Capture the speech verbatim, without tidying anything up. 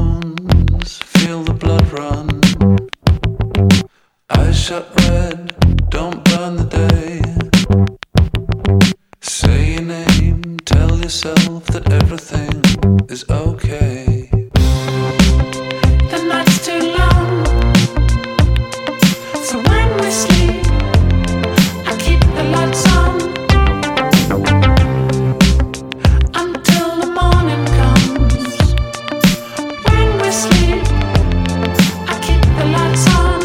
bones, feel the blood run. Eyes shut red, don't burn the day. Say your name, tell yourself that everything is okay. The night's too long, so when we sleep, I keep the lights on until the morning comes. When we sleep, I keep the lights on.